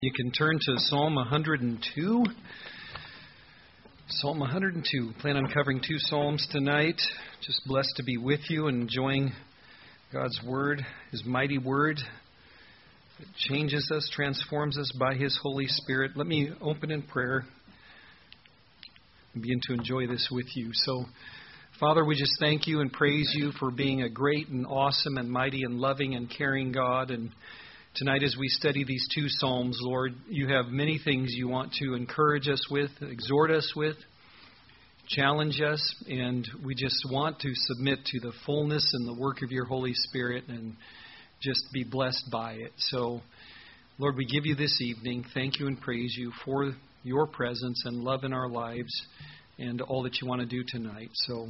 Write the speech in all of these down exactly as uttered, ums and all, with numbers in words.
You can turn to Psalm one hundred two. Psalm one hundred two. Plan on covering two Psalms tonight. Just blessed to be with you and enjoying God's Word, His mighty Word. It changes us, transforms us by His Holy Spirit. Let me open in prayer and begin to enjoy this with you. So, Father, we just thank you and praise you for being a great and awesome and mighty and loving and caring God. And tonight as we study these two Psalms, Lord, you have many things you want to encourage us with, exhort us with, challenge us, and we just want to submit to the fullness and the work of your Holy Spirit and just be blessed by it. So, Lord, we give you this evening. Thank you and praise you for your presence and love in our lives and all that you want to do tonight. So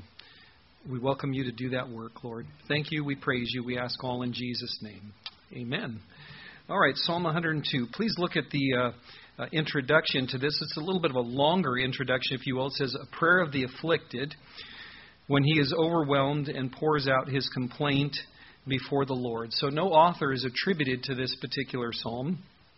we welcome you to do that work, Lord. Thank you. We praise you. We ask all in Jesus' name. Amen. All right, Psalm one hundred two. Please look at the uh, uh, introduction to this. It's a little bit of a longer introduction, if you will. It says, a prayer of the afflicted when he is overwhelmed and pours out his complaint before the Lord. So no author is attributed to this particular psalm,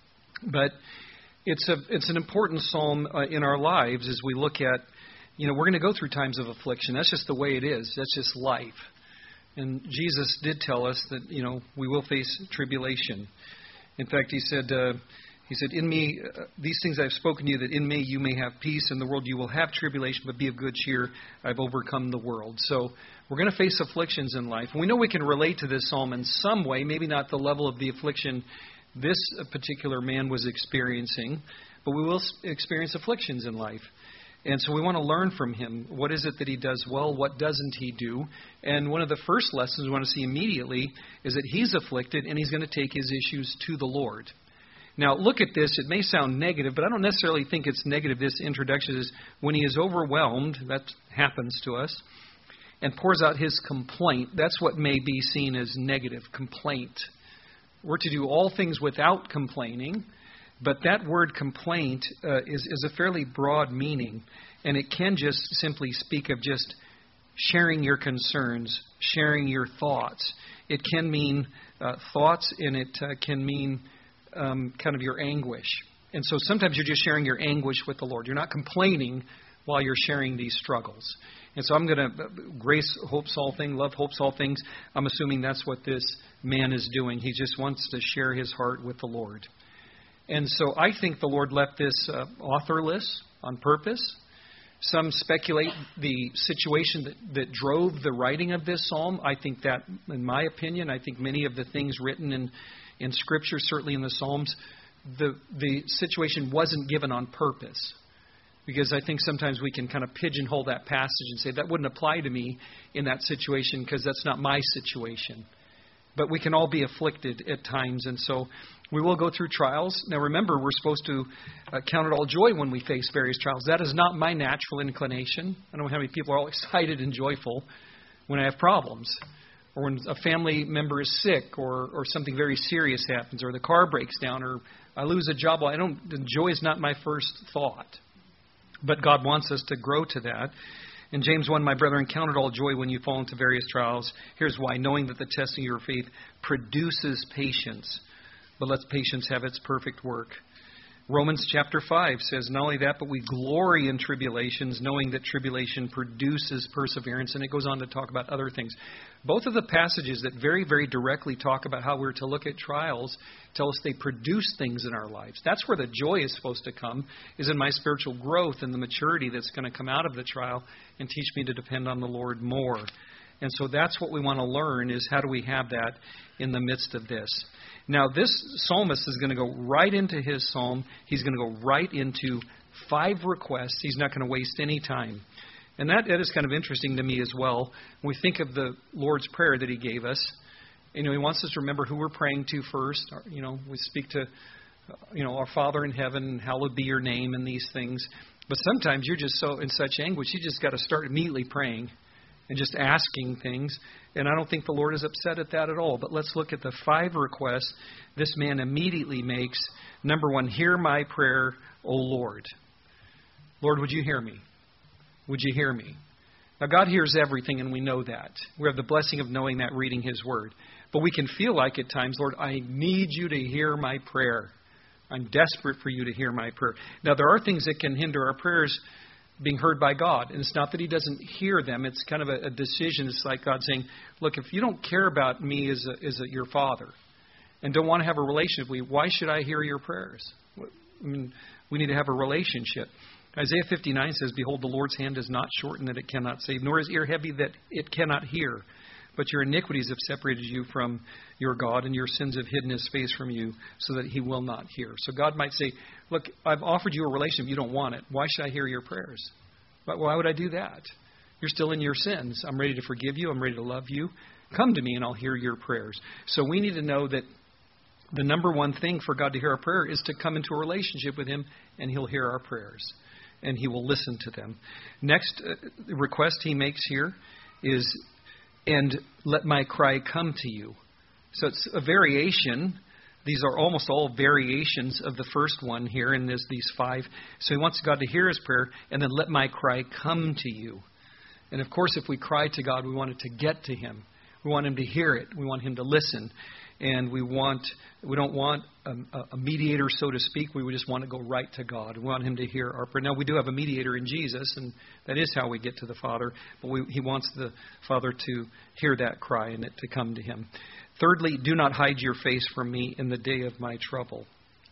but it's a it's an important psalm uh, in our lives as we look at, you know, we're going to go through times of affliction. That's just the way it is. That's just life. And Jesus did tell us that, you know, we will face tribulation. In fact, he said, uh, he said, in me, uh, these things I've spoken to you, that in me you may have peace. In the world you will have tribulation, but be of good cheer. I've overcome the world. So we're going to face afflictions in life. And we know we can relate to this psalm in some way, maybe not the level of the affliction this particular man was experiencing, but we will experience afflictions in life. And so we want to learn from him. What is it that he does well? What doesn't he do? And one of the first lessons we want to see immediately is that he's afflicted and he's going to take his issues to the Lord. Now, look at this. It may sound negative, but I don't necessarily think it's negative. This introduction is when he is overwhelmed, that happens to us, and pours out his complaint. That's what may be seen as negative, complaint. We're to do all things without complaining. But that word complaint uh, is, is a fairly broad meaning, and it can just simply speak of just sharing your concerns, sharing your thoughts. It can mean uh, thoughts, and it uh, can mean um, kind of your anguish. And so sometimes you're just sharing your anguish with the Lord. You're not complaining while you're sharing these struggles. And so I'm going to, grace hopes all things, love hopes all things. I'm assuming that's what this man is doing. He just wants to share his heart with the Lord. And so I think the Lord left this uh, authorless on purpose. Some speculate the situation that, that drove the writing of this psalm. I think that, in my opinion, I think many of the things written in, in Scripture, certainly in the Psalms, the, the situation wasn't given on purpose. Because I think sometimes we can kind of pigeonhole that passage and say, that wouldn't apply to me in that situation because that's not my situation. But we can all be afflicted at times, and so we will go through trials. Now remember, we're supposed to uh, count it all joy when we face various trials. That is not my natural inclination. I don't know how many people are all excited and joyful when I have problems, or when a family member is sick, or, or something very serious happens, or the car breaks down, or I lose a job. I don't. Joy is not my first thought, but God wants us to grow to that. In James one, my brethren, count it all joy when you fall into various trials. Here's why. Knowing that the testing of your faith produces patience. But let patience have its perfect work. Romans chapter five says, not only that, but we glory in tribulations, knowing that tribulation produces perseverance. And it goes on to talk about other things. Both of the passages that very, very directly talk about how we're to look at trials tell us they produce things in our lives. That's where the joy is supposed to come, is in my spiritual growth and the maturity that's going to come out of the trial and teach me to depend on the Lord more. And so that's what we want to learn, is how do we have that in the midst of this. Now, this psalmist is going to go right into his psalm. He's going to go right into five requests. He's not going to waste any time. And that, that is kind of interesting to me as well. When we think of the Lord's Prayer that he gave us, you know, he wants us to remember who we're praying to first. You know, we speak to, you know, our Father in heaven, hallowed be your name, and these things. But sometimes you're just so in such anguish, you just got to start immediately praying and just asking things. And I don't think the Lord is upset at that at all. But let's look at the five requests this man immediately makes. Number one, hear my prayer, O Lord. Lord, would you hear me? Would you hear me? Now, God hears everything, and we know that. We have the blessing of knowing that, reading His Word. But we can feel like at times, Lord, I need you to hear my prayer. I'm desperate for you to hear my prayer. Now, there are things that can hinder our prayers being heard by God. And it's not that he doesn't hear them. It's kind of a, a decision. It's like God saying, look, if you don't care about me as, a, as a, your father and don't want to have a relationship with me, why should I hear your prayers? I mean, we need to have a relationship. Isaiah fifty-nine says, behold, the Lord's hand is not shortened that it cannot save, nor is ear heavy that it cannot hear. But your iniquities have separated you from your God, and your sins have hidden his face from you, so that he will not hear. So God might say, look, I've offered you a relationship. You don't want it. Why should I hear your prayers? But why would I do that? You're still in your sins. I'm ready to forgive you. I'm ready to love you. Come to me, and I'll hear your prayers. So we need to know that the number one thing for God to hear our prayer is to come into a relationship with him, and he'll hear our prayers, and he will listen to them. Next uh, request he makes here is, and let my cry come to you. So it's a variation. These are almost all variations of the first one here, and there's these five. So he wants God to hear his prayer, and then let my cry come to you. And of course, if we cry to God, we want it to get to him. We want him to hear it. We want him to listen. And we want we don't want a, a mediator, so to speak. We just want to go right to God. We want him to hear our prayer. Now, we do have a mediator in Jesus, and that is how we get to the Father. But we, he wants the Father to hear that cry and it to come to him. Thirdly, do not hide your face from me in the day of my trouble.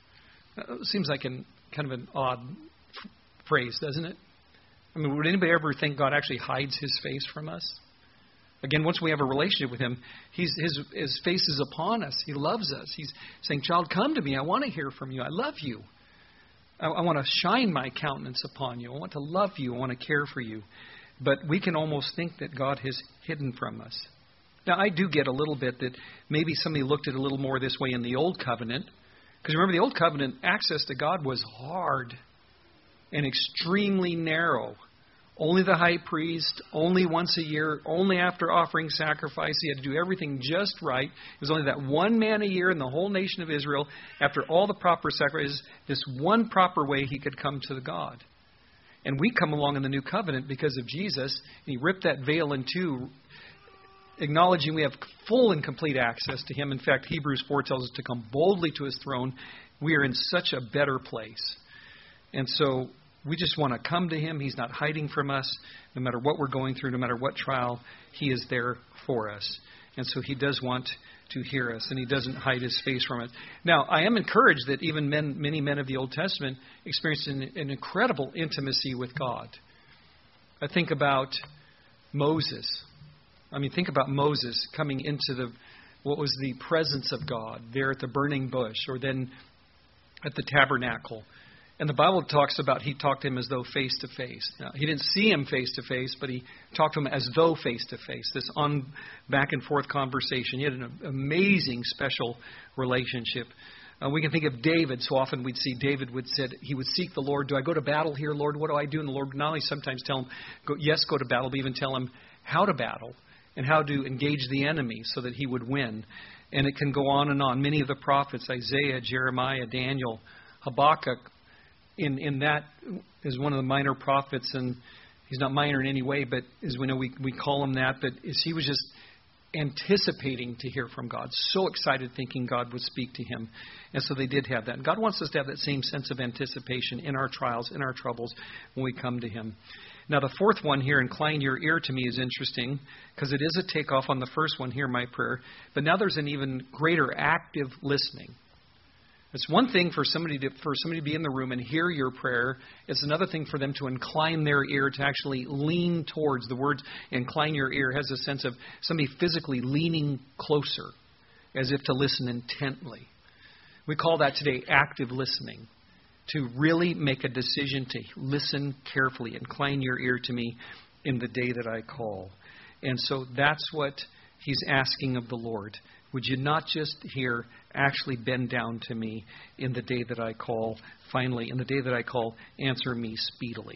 It seems like an, kind of an odd f- phrase, doesn't it? I mean, would anybody ever think God actually hides his face from us? Again, once we have a relationship with him, he's, his, his face is upon us. He loves us. He's saying, child, come to me. I want to hear from you. I love you. I, I want to shine my countenance upon you. I want to love you. I want to care for you. But we can almost think that God has hidden from us. Now, I do get a little bit that maybe somebody looked at it a little more this way in the Old Covenant. Because remember, the Old Covenant, access to God was hard and extremely narrow. Only the high priest, only once a year, only after offering sacrifice. He had to do everything just right. It was only that one man a year in the whole nation of Israel, after all the proper sacrifices, this one proper way he could come to God. And we come along in the new covenant because of Jesus. And he ripped that veil in two, acknowledging we have full and complete access to him. In fact, Hebrews four tells us to come boldly to his throne. We are in such a better place. And so we just want to come to him. He's not hiding from us. No matter what we're going through, no matter what trial, he is there for us. And so he does want to hear us, and he doesn't hide his face from us. Now, I am encouraged that even men, many men of the Old Testament experienced an, an incredible intimacy with God. I think about Moses. I mean, think about Moses coming into the what was the presence of God there at the burning bush, or then at the tabernacle. And the Bible talks about he talked to him as though face to face. Now, he didn't see him face to face, but he talked to him as though face to face. This on back and forth conversation. He had an amazing, special relationship. Uh, we can think of David. So often we'd see David would said he would seek the Lord. Do I go to battle here, Lord? What do I do? And the Lord would not only sometimes tell him, go, yes, go to battle, but even tell him how to battle and how to engage the enemy so that he would win. And it can go on and on. Many of the prophets, Isaiah, Jeremiah, Daniel, Habakkuk, In in that is one of the minor prophets, and he's not minor in any way, but as we know, we, we call him that. But is he was just anticipating to hear from God, so excited, thinking God would speak to him, and so they did have that. And God wants us to have that same sense of anticipation in our trials, in our troubles, when we come to him. Now, the fourth one here, incline your ear to me, is interesting because it is a takeoff on the first one here, my prayer. But now there's an even greater active listening. It's one thing for somebody to for somebody to be in the room and hear your prayer. It's another thing for them to incline their ear, to actually lean towards. The word incline your ear has a sense of somebody physically leaning closer, as if to listen intently. We call that today active listening, to really make a decision to listen carefully. Incline your ear to me in the day that I call. And so that's what he's asking of the Lord. Would you not just hear, actually bend down to me in the day that I call? Finally, in the day that I call, answer me speedily.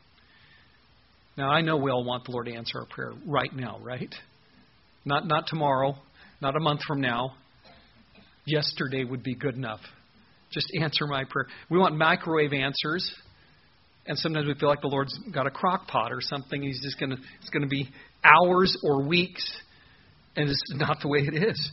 Now, I know we all want the Lord to answer our prayer right now, right? Not not tomorrow, not a month from now. Yesterday would be good enough. Just answer my prayer. We want microwave answers, and sometimes we feel like the Lord's got a crock pot or something. He's just going to, it's going to be hours or weeks. And it's not the way it is.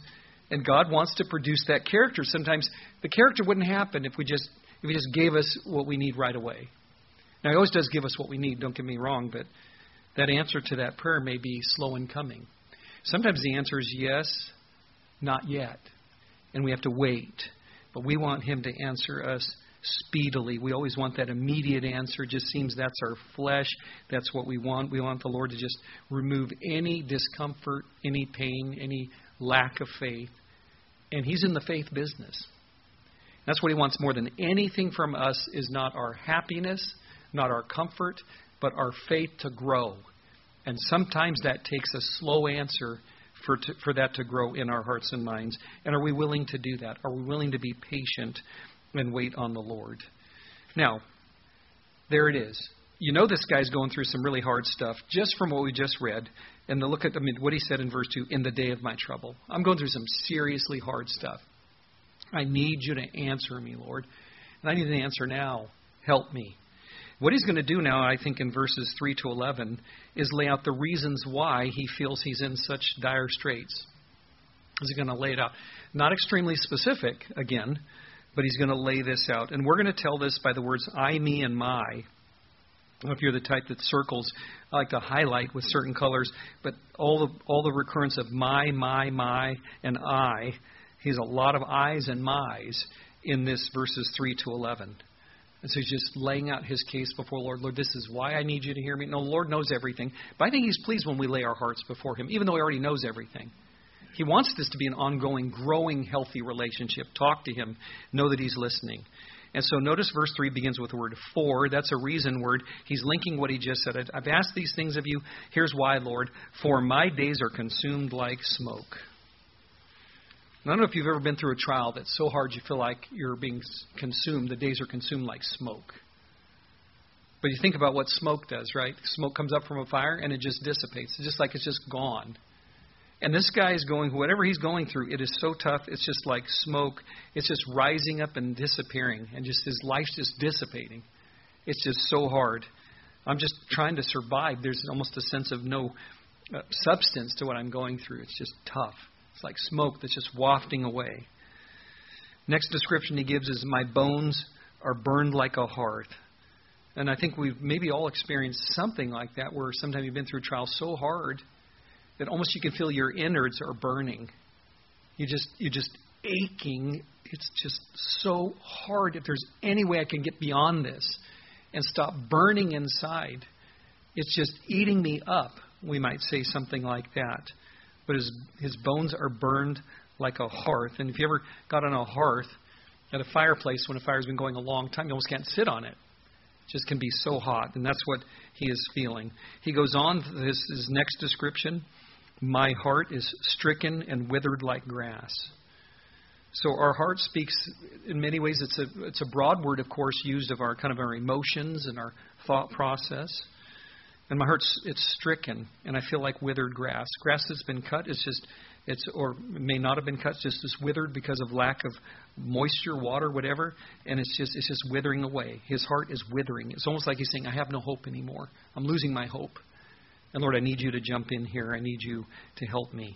And God wants to produce that character. Sometimes the character wouldn't happen if we just if He just gave us what we need right away. Now, He always does give us what we need, don't get me wrong, but that answer to that prayer may be slow in coming. Sometimes the answer is yes, not yet. And we have to wait. But we want Him to answer us speedily. We always want that immediate answer. It just seems that's our flesh. That's what we want. We want the Lord to just remove any discomfort, any pain, any lack of faith. And He's in the faith business. That's what He wants more than anything from us, is not our happiness, not our comfort, but our faith to grow. And sometimes that takes a slow answer for to, for that to grow in our hearts and minds. And are we willing to do that? Are we willing to be patient and wait on the Lord? Now, there it is. You know this guy's going through some really hard stuff just from what we just read. And to look at I mean, what he said in verse two, in the day of my trouble. I'm going through some seriously hard stuff. I need you to answer me, Lord. And I need an answer now. Help me. What he's going to do now, I think, in verses three to eleven, is lay out the reasons why he feels he's in such dire straits. He's going to lay it out. Not extremely specific, again, but he's going to lay this out. And we're going to tell this by the words I, me, and my. I don't know if you're the type that circles, I like to highlight with certain colors, but all the all the recurrence of my, my, my, and I, he has a lot of I's and my's in this verses three to eleven. And so he's just laying out his case before the Lord. Lord, this is why I need you to hear me. No, the Lord knows everything. But I think He's pleased when we lay our hearts before Him, even though He already knows everything. He wants this to be an ongoing, growing, healthy relationship. Talk to Him. Know that He's listening. And so notice verse three begins with the word for. That's a reason word. He's linking what he just said. I've asked these things of you. Here's why, Lord. For my days are consumed like smoke. I don't know if you've ever been through a trial that's so hard you feel like you're being consumed. The days are consumed like smoke. But you think about what smoke does, right? Smoke comes up from a fire and it just dissipates. It's just like it's just gone. And this guy is going, whatever he's going through, it is so tough. It's just like smoke. It's just rising up and disappearing. And just his life's just dissipating. It's just so hard. I'm just trying to survive. There's almost a sense of no uh, substance to what I'm going through. It's just tough. It's like smoke that's just wafting away. Next description he gives is, my bones are burned like a hearth. And I think we've maybe all experienced something like that, where sometimes you've been through trials so hard that almost you can feel your innards are burning. You just, you're just aching. It's just so hard. If there's any way I can get beyond this and stop burning inside, it's just eating me up. We might say something like that. But his his bones are burned like a hearth. And if you ever got on a hearth at a fireplace when a fire's been going a long time, you almost can't sit on it. It just can be so hot. And that's what he is feeling. He goes on to his, his next description. My heart is stricken and withered like grass. So our heart speaks, in many ways, it's a it's a broad word, of course, used of our kind of our emotions and our thought process. And my heart's it's stricken, and I feel like withered grass. Grass that's been cut, it's just, it's or may not have been cut, it's just it's withered because of lack of moisture, water, whatever, and it's just it's just withering away. His heart is withering. It's almost like he's saying, I have no hope anymore. I'm losing my hope. And Lord, I need you to jump in here. I need you to help me.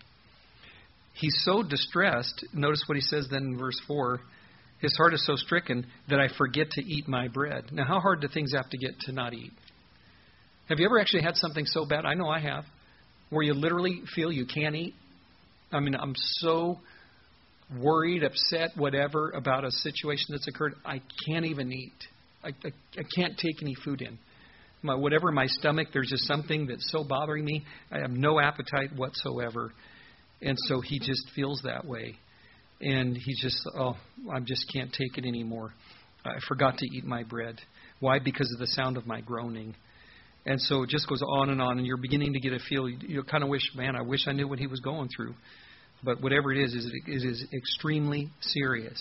He's so distressed. Notice what he says then in verse four. His heart is so stricken that I forget to eat my bread. Now, how hard do things have to get to not eat? Have you ever actually had something so bad? I know I have. Where you literally feel you can't eat. I mean, I'm so worried, upset, whatever, about a situation that's occurred. I can't even eat. I, I, I can't take any food in. My, whatever in my stomach, there's just something that's so bothering me. I have no appetite whatsoever. And so he just feels that way. And he just, oh, I just can't take it anymore. I forgot to eat my bread. Why? Because of the sound of my groaning. And so it just goes on and on, and you're beginning to get a feel. You kind of wish, man, I wish I knew what he was going through. But whatever it is, it is extremely serious.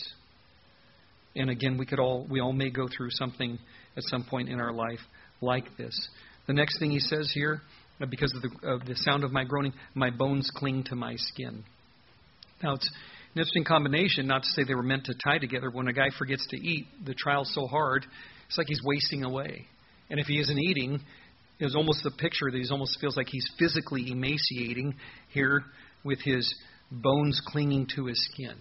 And again, we could all, we all may go through something at some point in our life like this. The next thing he says here, because of the, of the sound of my groaning, my bones cling to my skin. Now, it's an interesting combination, not to say they were meant to tie together. When a guy forgets to eat, the trial's so hard, it's like he's wasting away. And if he isn't eating, there's almost the picture that he almost feels like he's physically emaciating here with his bones clinging to his skin.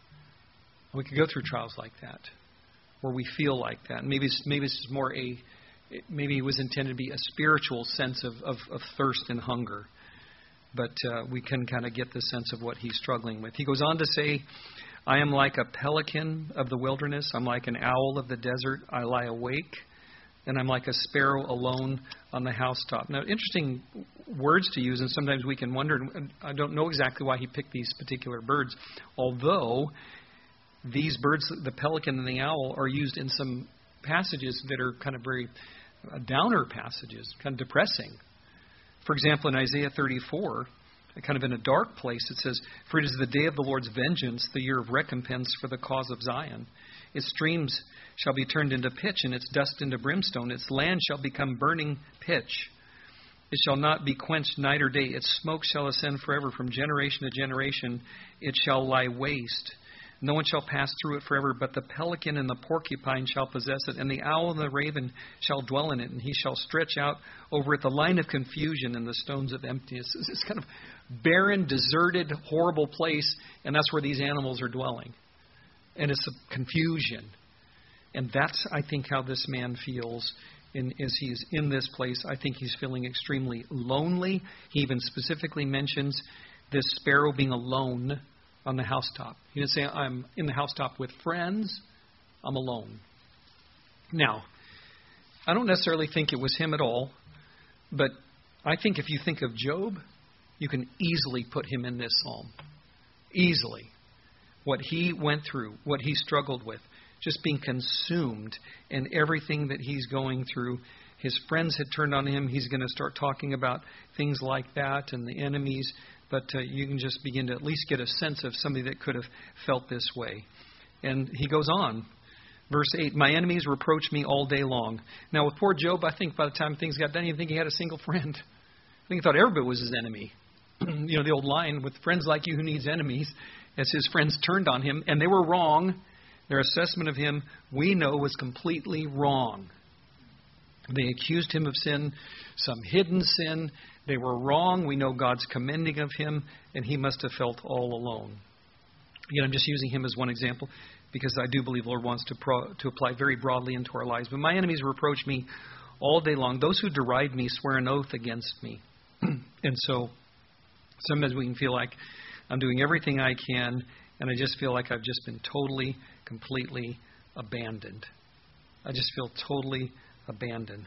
We could go through trials like that, where we feel like that. Maybe it's, maybe it's more a, maybe it was intended to be a spiritual sense of, of, of thirst and hunger. But uh, we can kind of get the sense of what he's struggling with. He goes on to say, I am like a pelican of the wilderness. I'm like an owl of the desert. I lie awake, and I'm like a sparrow alone on the housetop. Now, interesting words to use, and sometimes we can wonder, I don't know exactly why he picked these particular birds, although these birds, the pelican and the owl, are used in some passages that are kind of very uh, downer passages, kind of depressing. For example, in Isaiah thirty-four, kind of in a dark place, it says, for it is the day of the Lord's vengeance, the year of recompense for the cause of Zion. Its streams shall be turned into pitch, and its dust into brimstone. Its land shall become burning pitch. It shall not be quenched night or day. Its smoke shall ascend forever. From generation to generation it shall lie waste. No one shall pass through it forever, but the pelican and the porcupine shall possess it, and the owl and the raven shall dwell in it, and he shall stretch out over it the line of confusion and the stones of emptiness. It's this kind of barren, deserted, horrible place, and that's where these animals are dwelling. And it's a confusion. And that's, I think, how this man feels in, as he's in this place. I think he's feeling extremely lonely. He even specifically mentions this sparrow being alone on the housetop. He didn't say, I'm in the housetop with friends. I'm alone. Now, I don't necessarily think it was him at all, but I think if you think of Job, you can easily put him in this psalm. Easily. What he went through, what he struggled with, just being consumed in everything that he's going through. His friends had turned on him. He's going to start talking about things like that and the enemies. But uh, you can just begin to at least get a sense of somebody that could have felt this way. And he goes on. Verse eight, my enemies reproach me all day long. Now, with poor Job, I think by the time things got done, he didn't think he had a single friend. I think he thought everybody was his enemy. You know, the old line, with friends like you, who needs enemies? As his friends turned on him, and they were wrong. Their assessment of him, we know, was completely wrong. They accused him of sin, some hidden sin. They were wrong. We know God's commending of him, and he must have felt all alone. Again, I'm just using him as one example because I do believe the Lord wants to pro- to apply very broadly into our lives. But my enemies reproach me all day long. Those who deride me swear an oath against me. And so sometimes we can feel like I'm doing everything I can, and I just feel like I've just been totally, completely abandoned. I just feel totally abandoned.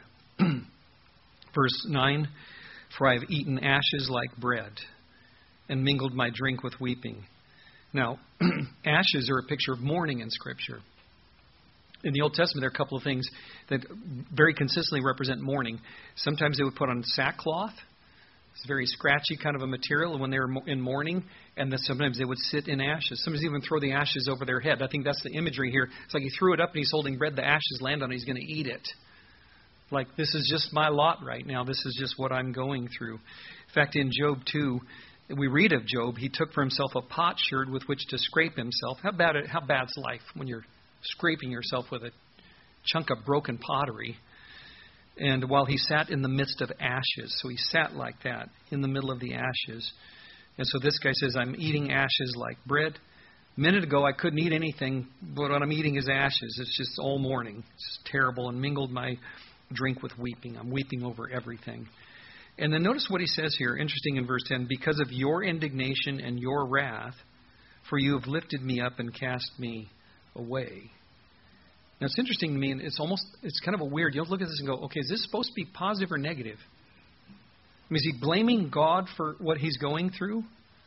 Verse nine, for I have eaten ashes like bread and mingled my drink with weeping. Now, ashes are a picture of mourning in Scripture. In the Old Testament, there are a couple of things that very consistently represent mourning. Sometimes they would put on sackcloth. It's very scratchy kind of a material when they were in mourning. And then sometimes they would sit in ashes. Sometimes even throw the ashes over their head. I think that's the imagery here. It's like he threw it up and he's holding bread. The ashes land on it. He's going to eat it. Like, this is just my lot right now. This is just what I'm going through. In fact, in Job two, we read of Job. He took for himself a potsherd with which to scrape himself. How bad? How bad's life when you're scraping yourself with a chunk of broken pottery? And while he sat in the midst of ashes. So he sat like that, in the middle of the ashes. And so this guy says, I'm eating ashes like bread. A minute ago, I couldn't eat anything, but what I'm eating is ashes. It's just all morning. It's just terrible. And mingled my drink with weeping. I'm weeping over everything. And then notice what he says here, interesting in verse ten. Because of your indignation and your wrath, for you have lifted me up and cast me away. Now, it's interesting to me, and it's almost, it's kind of a weird, you'll look at this and go, okay, is this supposed to be positive or negative? I mean, is he blaming God for what he's going through?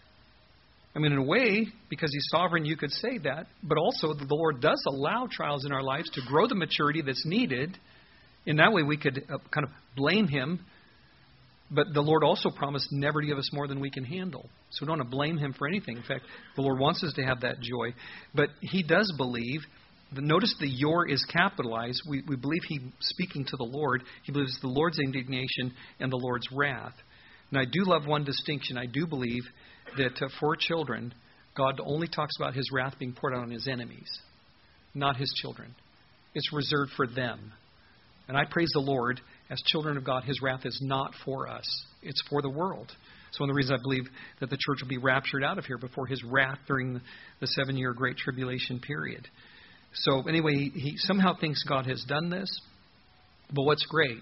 I mean, in a way, because he's sovereign, you could say that. But also, the Lord does allow trials in our lives to grow the maturity that's needed. In that way, we could uh, kind of blame him. But the Lord also promised never to give us more than we can handle. So we don't want to blame him for anything. In fact, the Lord wants us to have that joy. But he does believe. Notice the your is capitalized. We, we believe he's speaking to the Lord. He believes the Lord's indignation and the Lord's wrath. And I do love one distinction. I do believe that uh, for children, God only talks about his wrath being poured out on his enemies, not his children. It's reserved for them. And I praise the Lord, as children of God, his wrath is not for us. It's for the world. It's one of the reasons I believe that the church will be raptured out of here before his wrath during the, the seven-year Great Tribulation period. So anyway, he, he somehow thinks God has done this. But what's great,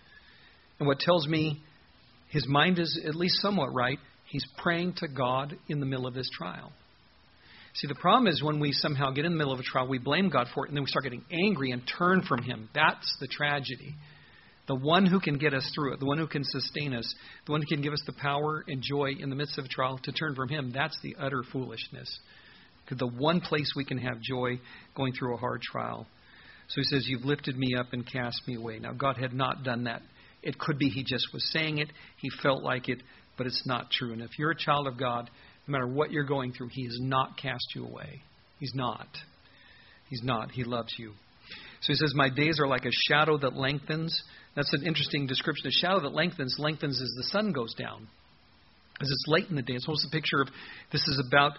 and what tells me his mind is at least somewhat right, he's praying to God in the middle of this trial. See, the problem is when we somehow get in the middle of a trial, we blame God for it, and then we start getting angry and turn from him. That's the tragedy. The one who can get us through it, the one who can sustain us, the one who can give us the power and joy in the midst of a trial to turn from him, that's the utter foolishness. Because the one place we can have joy going through a hard trial. So he says, you've lifted me up and cast me away. Now, God had not done that. It could be he just was saying it. He felt like it, but it's not true. And if you're a child of God, no matter what you're going through, he has not cast you away. He's not. He's not. He loves you. So he says, my days are like a shadow that lengthens. That's an interesting description. A shadow that lengthens, lengthens as the sun goes down. As it's late in the day. It's almost a picture of this is about,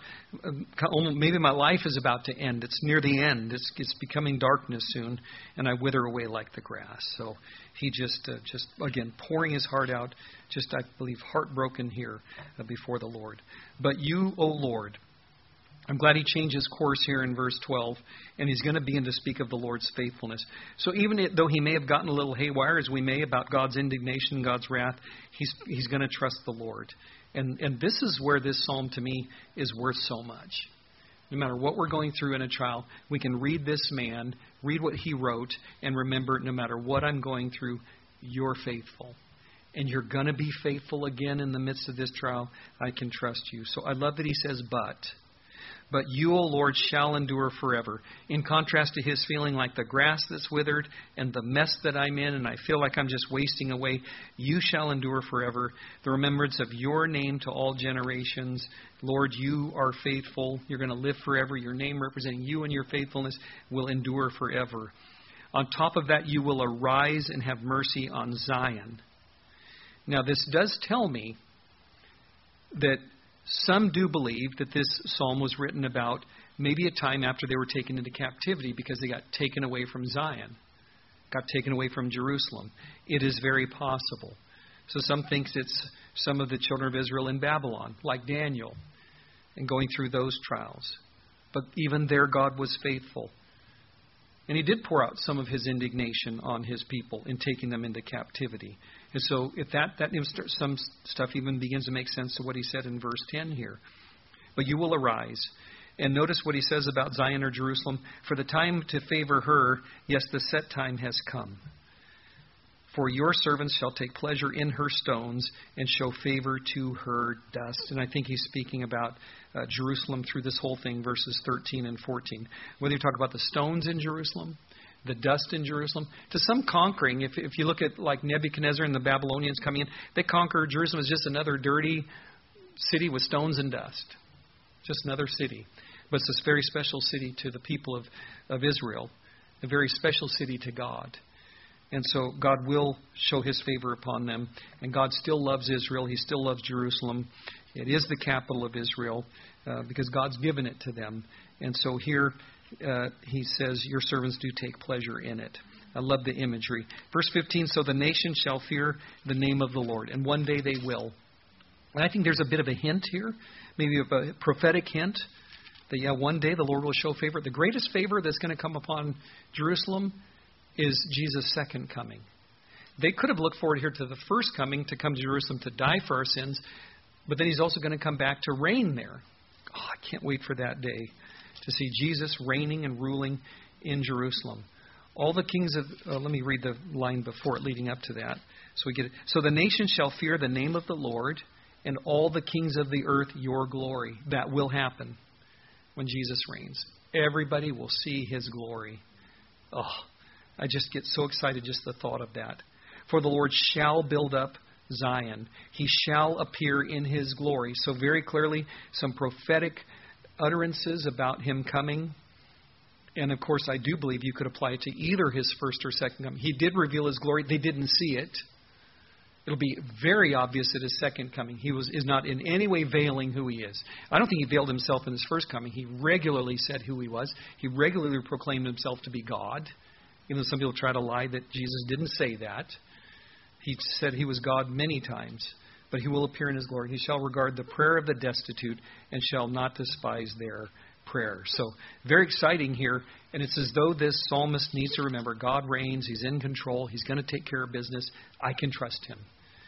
maybe my life is about to end. It's near the end. It's, it's becoming darkness soon, and I wither away like the grass. So he just, uh, just again, pouring his heart out, just, I believe, heartbroken here uh, before the Lord. But you, O Lord, I'm glad he changed his course here in verse twelve, and he's going to begin to speak of the Lord's faithfulness. So even it, though he may have gotten a little haywire, as we may, about God's indignation, God's wrath, he's he's going to trust the Lord. And and this is where this psalm to me is worth so much. No matter what we're going through in a trial, we can read this man, read what he wrote, and remember, no matter what I'm going through, you're faithful. And you're going to be faithful again in the midst of this trial. I can trust you. So I love that he says, but. But you, O Lord, shall endure forever. In contrast to his feeling like the grass that's withered and the mess that I'm in and I feel like I'm just wasting away, you shall endure forever. The remembrance of your name to all generations. Lord, you are faithful. You're going to live forever. Your name representing you and your faithfulness will endure forever. On top of that, you will arise and have mercy on Zion. Now, this does tell me that some do believe that this psalm was written about maybe a time after they were taken into captivity because they got taken away from Zion, got taken away from Jerusalem. It is very possible. So some think it's some of the children of Israel in Babylon, like Daniel, and going through those trials. But even there, God was faithful. And he did pour out some of his indignation on his people in taking them into captivity. And so if that, that some stuff even begins to make sense to what he said in verse ten here. But you will arise. And notice what he says about Zion or Jerusalem. For the time to favor her, yes, the set time has come. For your servants shall take pleasure in her stones and show favor to her dust. And I think he's speaking about uh, Jerusalem through this whole thing, verses thirteen and fourteen. Whether you talk about the stones in Jerusalem, the dust in Jerusalem, to some conquering. If, if you look at like Nebuchadnezzar and the Babylonians coming in, they conquer Jerusalem as just another dirty city with stones and dust. Just another city. But it's this very special city to the people of, of Israel. A very special city to God. And so God will show his favor upon them. And God still loves Israel. He still loves Jerusalem. It is the capital of Israel uh, because God's given it to them. And so here uh, he says, your servants do take pleasure in it. I love the imagery. Verse fifteen, so the nation shall fear the name of the Lord. And one day they will. And I think there's a bit of a hint here. Maybe a prophetic hint. That yeah, one day the Lord will show favor. The greatest favor that's going to come upon Jerusalem is Jesus' second coming. They could have looked forward here to the first coming, to come to Jerusalem to die for our sins, but then he's also going to come back to reign there. Oh, I can't wait for that day, to see Jesus reigning and ruling in Jerusalem. All the kings of, uh, let me read the line before it leading up to that, so we get it. So the nations shall fear the name of the Lord, and all the kings of the earth your glory. That will happen when Jesus reigns. Everybody will see his glory. Oh, I just get so excited just the thought of that. For the Lord shall build up Zion. He shall appear in his glory. So very clearly, some prophetic utterances about him coming. And of course, I do believe you could apply it to either his first or second coming. He did reveal his glory. They didn't see it. It'll be very obvious at his second coming. He was is not in any way veiling who he is. I don't think he veiled himself in his first coming. He regularly said who he was. He regularly proclaimed himself to be God. Even though some people try to lie that Jesus didn't say that. He said he was God many times. but he will appear in his glory. He shall regard the prayer of the destitute and shall not despise their prayer. So very exciting here. And it's as though this psalmist needs to remember God reigns. He's in control. He's going to take care of business. I can trust him.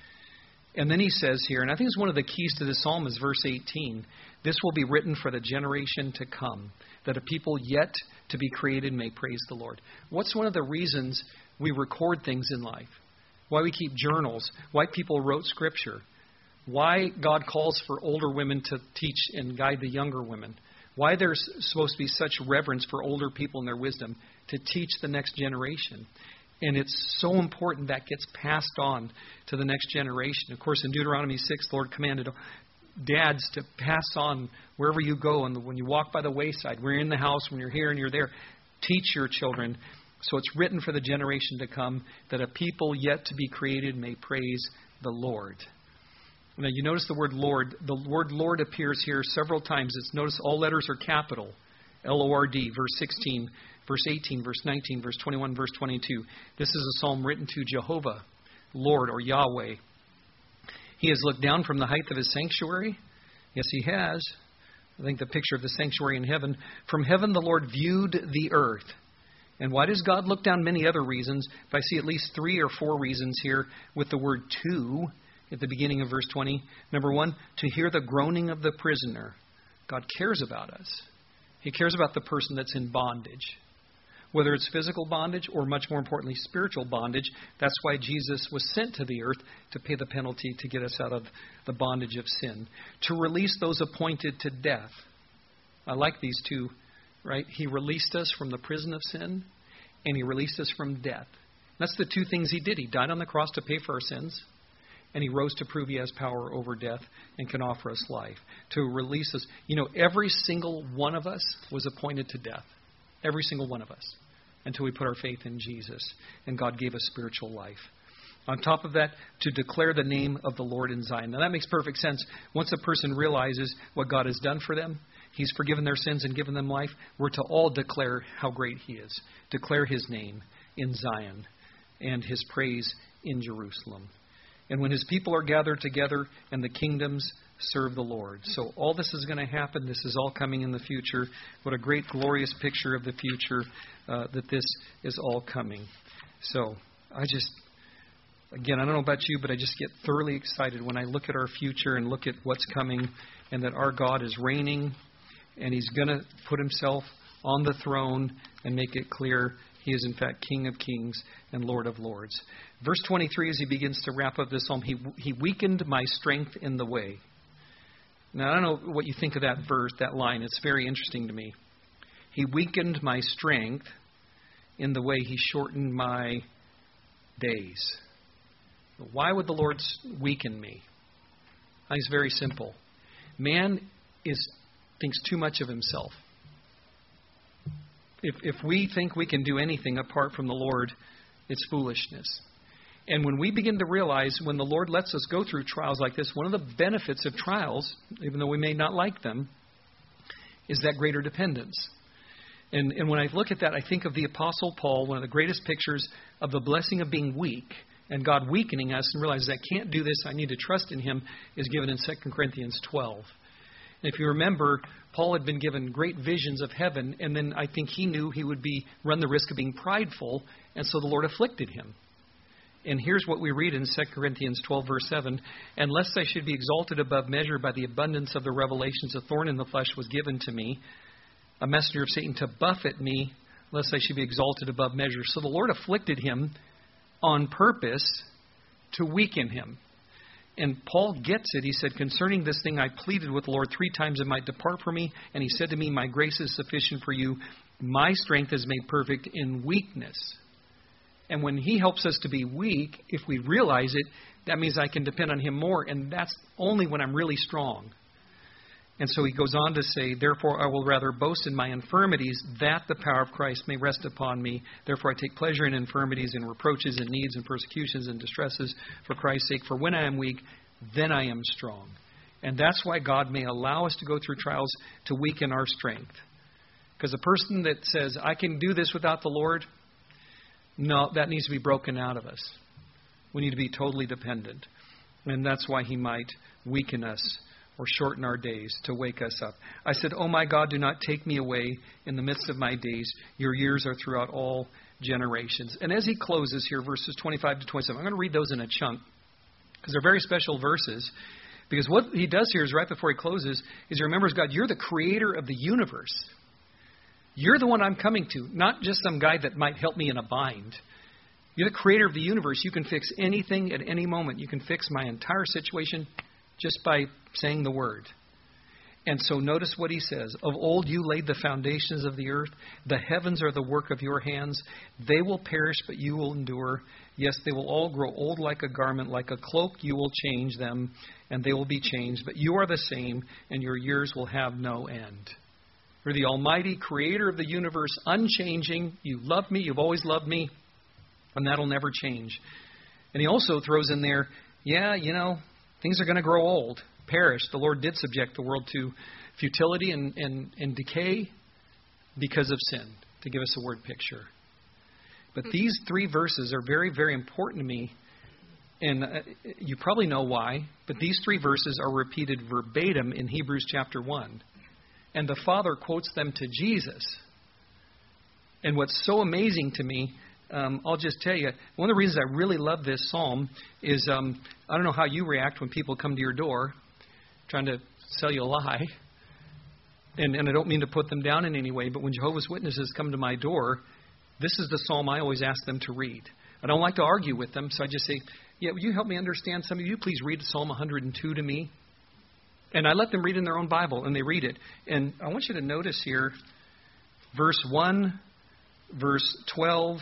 And then he says here, and I think it's one of the keys to this psalm is verse eighteen. This will be written for the generation to come, that a people yet to be created may praise the Lord. What's one of the reasons we record things in life? Why we keep journals? Why people wrote Scripture? Why God calls for older women to teach and guide the younger women? Why there's supposed to be such reverence for older people and their wisdom to teach the next generation. And it's so important that gets passed on to the next generation. Of course, in Deuteronomy six, the Lord commanded dads to pass on wherever you go. And when you walk by the wayside, when you're in the house, when you're here and you're there, teach your children. So it's written for the generation to come that a people yet to be created may praise the Lord. Now, you notice the word Lord. The word Lord appears here several times. It's notice all letters are capital. L O R D, verse sixteen, verse eighteen, verse nineteen, verse twenty-one, verse twenty-two. This is a psalm written to Jehovah, Lord, or Yahweh. He has looked down from the height of his sanctuary. Yes, he has. I think the picture of the sanctuary in heaven. From heaven the Lord viewed the earth. And why does God look down? Many other reasons. But I see at least three or four reasons here with the word to at the beginning of verse twenty. Number one, to hear the groaning of the prisoner. God cares about us. He cares about the person that's in bondage. Whether it's physical bondage or, much more importantly, spiritual bondage. That's why Jesus was sent to the earth to pay the penalty to get us out of the bondage of sin. To release those appointed to death. I like these two, right? He released us from the prison of sin, and he released us from death. That's the two things he did. He died on the cross to pay for our sins, and he rose to prove he has power over death and can offer us life. To release us. You know, every single one of us was appointed to death. Every single one of us. Until we put our faith in Jesus. And God gave us spiritual life. On top of that, to declare the name of the Lord in Zion. Now that makes perfect sense. Once a person realizes what God has done for them, he's forgiven their sins and given them life, we're to all declare how great he is. Declare his name in Zion and his praise in Jerusalem. And when his people are gathered together and the kingdoms serve the Lord. So all this is going to happen. This is all coming in the future. What a great, glorious picture of the future uh, that this is all coming. So I just, again, I don't know about you, but I just get thoroughly excited when I look at our future and look at what's coming and that our God is reigning and he's going to put himself on the throne and make it clear he is, in fact, King of kings and Lord of lords. Verse twenty-three, as he begins to wrap up this psalm, he, he weakened my strength in the way. Now, I don't know what you think of that verse, that line. It's very interesting to me. He weakened my strength in the way he shortened my days. Why would the Lord weaken me? I think it's very simple. Man is thinks too much of himself. If, if we think we can do anything apart from the Lord, it's foolishness. And when we begin to realize when the Lord lets us go through trials like this, one of the benefits of trials, even though we may not like them, is that greater dependence. And, and when I look at that, I think of the Apostle Paul, one of the greatest pictures of the blessing of being weak and God weakening us and realize I can't do this, I need to trust in him, is given in Second Corinthians twelve. And if you remember, Paul had been given great visions of heaven, and then I think he knew he would be run the risk of being prideful, and so the Lord afflicted him. And here's what we read in Second Corinthians twelve, verse seven. And lest I should be exalted above measure by the abundance of the revelations, a thorn in the flesh was given to me, a messenger of Satan to buffet me, lest I should be exalted above measure. So the Lord afflicted him on purpose to weaken him. And Paul gets it. He said, concerning this thing I pleaded with the Lord three times it might depart from me. And he said to me, my grace is sufficient for you. My strength is made perfect in weakness. And when he helps us to be weak, if we realize it, that means I can depend on him more. And that's only when I'm really strong. And so he goes on to say, therefore I will rather boast in my infirmities, that the power of Christ may rest upon me. Therefore I take pleasure in infirmities and reproaches and needs and persecutions and distresses for Christ's sake. For when I am weak, then I am strong. And that's why God may allow us to go through trials to weaken our strength. Because a person that says, I can do this without the Lord, no, that needs to be broken out of us. We need to be totally dependent. And that's why he might weaken us or shorten our days to wake us up. I said, "Oh my God, do not take me away in the midst of my days. Your years are throughout all generations." And as he closes here, verses twenty-five to twenty-seven, I'm going to read those in a chunk because they're very special verses. Because what he does here is right before he closes is he remembers, God, you're the creator of the universe. You're the one I'm coming to, not just some guy that might help me in a bind. You're the creator of the universe. You can fix anything at any moment. You can fix my entire situation just by saying the word. And so notice what he says. Of old you laid the foundations of the earth. The heavens are the work of your hands. They will perish, but you will endure. Yes, they will all grow old like a garment. Like a cloak you will change them, and they will be changed. But you are the same, and your years will have no end. You're the almighty creator of the universe, unchanging. You love me. You've always loved me. And that'll never change. And he also throws in there, yeah, you know, things are going to grow old, perish. The Lord did subject the world to futility and, and, and decay because of sin, to give us a word picture. But these three verses are very, very important to me. And uh, you probably know why. But these three verses are repeated verbatim in Hebrews chapter one. And the Father quotes them to Jesus. And what's so amazing to me, Um, I'll just tell you, one of the reasons I really love this psalm is, um, I don't know how you react when people come to your door trying to sell you a lie. And, and I don't mean to put them down in any way, but when Jehovah's Witnesses come to my door, this is the psalm I always ask them to read. I don't like to argue with them, so I just say, yeah, will you help me understand some of you? Please read Psalm one hundred two to me. And I let them read in their own Bible, and they read it. And I want you to notice here, verse one, verse twelve,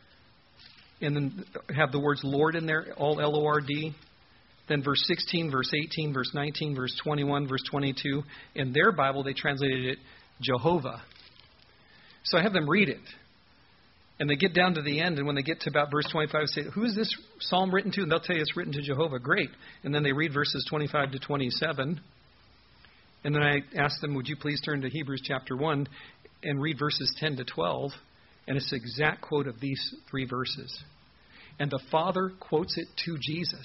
and then have the words Lord in there, all L O R D. Then verse sixteen, verse eighteen, verse nineteen, verse twenty-one, verse twenty-two. In their Bible, they translated it Jehovah. So I have them read it. And they get down to the end, and when they get to about verse twenty-five, they say, who is this psalm written to? And they'll tell you it's written to Jehovah. Great. And then they read verses twenty-five to twenty-seven. And then I ask them, would you please turn to Hebrews chapter one and read verses ten to twelve. And it's the exact quote of these three verses. And the Father quotes it to Jesus.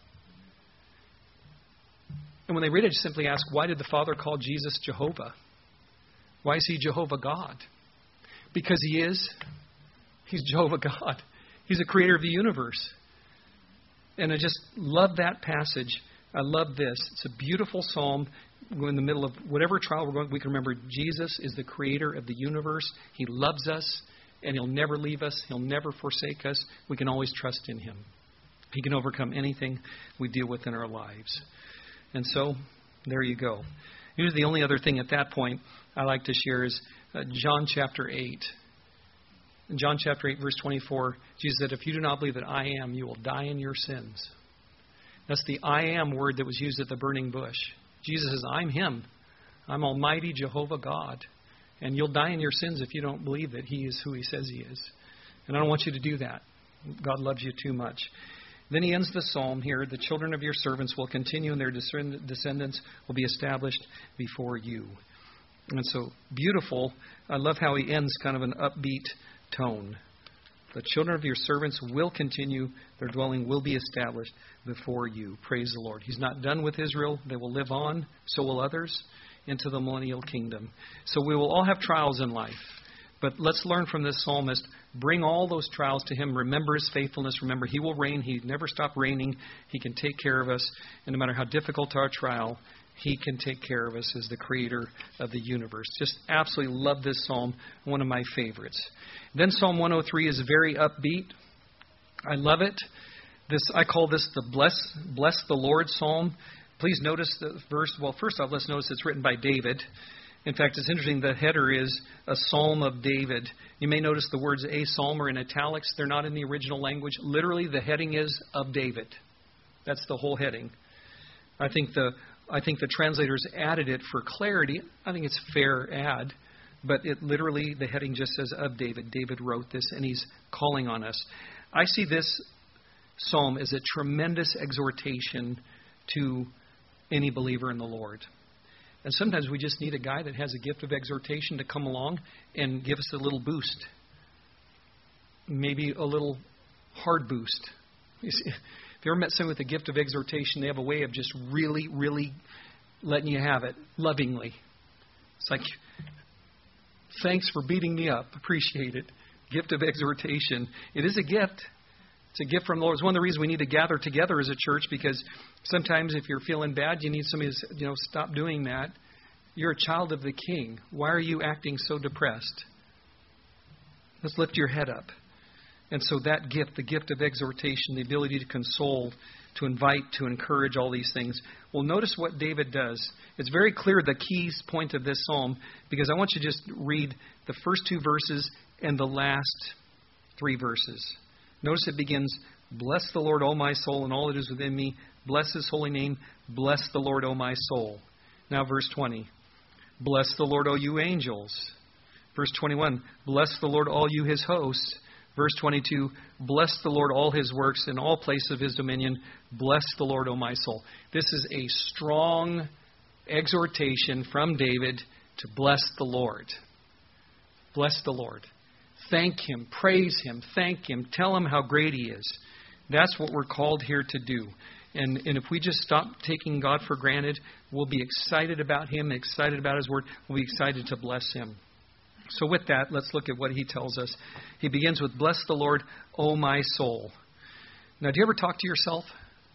And when they read it, just simply ask, why did the Father call Jesus Jehovah? Why is he Jehovah God? Because he is. He's Jehovah God. He's the creator of the universe. And I just love that passage. I love this. It's a beautiful psalm. We're in the middle of whatever trial we're going, we can remember Jesus is the creator of the universe. He loves us. And he'll never leave us. He'll never forsake us. We can always trust in him. He can overcome anything we deal with in our lives. And so, there you go. Here's the only other thing at that point I like to share is uh, John chapter eight. In John chapter eight, verse twenty-four, Jesus said, if you do not believe that I am, you will die in your sins. That's the I am word that was used at the burning bush. Jesus says, I'm him. I'm Almighty Jehovah God. And you'll die in your sins if you don't believe that he is who he says he is. And I don't want you to do that. God loves you too much. Then he ends the psalm here. The children of your servants will continue, and their descendants will be established before you. And so, beautiful. I love how he ends kind of an upbeat tone. The children of your servants will continue. Their dwelling will be established before you. Praise the Lord. He's not done with Israel. They will live on. So will others. Into the millennial kingdom. So we will all have trials in life. But let's learn from this psalmist. Bring all those trials to him. Remember his faithfulness. Remember he will reign. He never stopped reigning. He can take care of us. And no matter how difficult our trial, he can take care of us as the creator of the universe. Just absolutely love this psalm. One of my favorites. Then Psalm one oh three is very upbeat. I love it. This I call this the Bless, Bless the Lord psalm. Please notice the verse. Well, first off, let's notice it's written by David. In fact, it's interesting. The header is a psalm of David. You may notice the words a psalm are in italics. They're not in the original language. Literally, the heading is of David. That's the whole heading. I think the I think the translators added it for clarity. I think it's fair add. But it literally, the heading just says of David. David wrote this, and he's calling on us. I see this psalm as a tremendous exhortation to any believer in the Lord. And sometimes we just need a guy that has a gift of exhortation to come along and give us a little boost. Maybe a little hard boost. You see, If you ever met someone with a gift of exhortation, they have a way of just really, really letting you have it lovingly. It's like, thanks for beating me up. Appreciate it. Gift of exhortation. It is a gift. It's a gift from the Lord. It's one of the reasons we need to gather together as a church, because sometimes if you're feeling bad, you need somebody to, you know, stop doing that. You're a child of the King. Why are you acting so depressed? Let's lift your head up. And so that gift, the gift of exhortation, the ability to console, to invite, to encourage, all these things. Well, notice what David does. It's very clear the key point of this psalm, because I want you to just read the first two verses and the last three verses. Notice it begins, bless the Lord, O my soul, and all that is within me. Bless his holy name. Bless the Lord, O my soul. Now verse twenty. Bless the Lord, O you angels. Verse twenty-one. Bless the Lord, all you his hosts. Verse twenty-two, bless the Lord, all his works in all places of his dominion. Bless the Lord, O my soul. This is a strong exhortation from David to bless the Lord. Bless the Lord. Thank him. Praise him. Thank him. Tell him how great he is. That's what we're called here to do. And, and if we just stop taking God for granted, we'll be excited about him, excited about his word. We'll be excited to bless him. So with that, let's look at what he tells us. He begins with, bless the Lord, O my soul. Now, do you ever talk to yourself?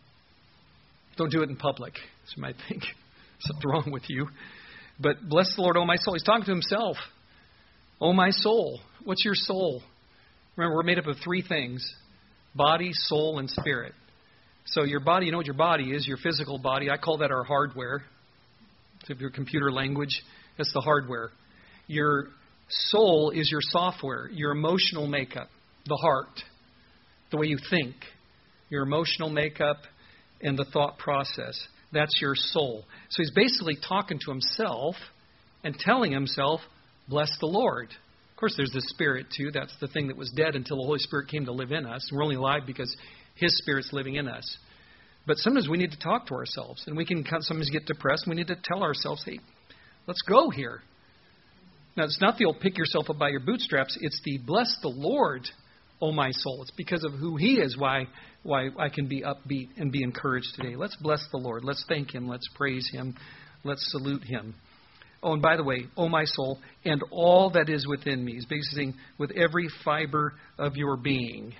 Don't do it in public. So you might think something wrong with you. But bless the Lord, O my soul. He's talking to himself. O my soul. What's your soul? Remember, we're made up of three things. Body, soul, and spirit. So your body, you know what your body is, your physical body. I call that our hardware. So if your computer language, that's the hardware. Your soul is your software, your emotional makeup, the heart, the way you think, your emotional makeup and the thought process. That's your soul. So he's basically talking to himself and telling himself, bless the Lord. Of course, there's the Spirit too. That's the thing that was dead until the Holy Spirit came to live in us. We're only alive because his Spirit's living in us. But sometimes we need to talk to ourselves, and we can sometimes get depressed. And we need to tell ourselves, hey, let's go here. Now, it's not the old pick yourself up by your bootstraps. It's the bless the Lord, O my soul. It's because of who he is why, why I can be upbeat and be encouraged today. Let's bless the Lord. Let's thank him. Let's praise him. Let's salute him. Oh, and by the way, O my soul, and all that is within me. He's basically saying, with every fiber of your being,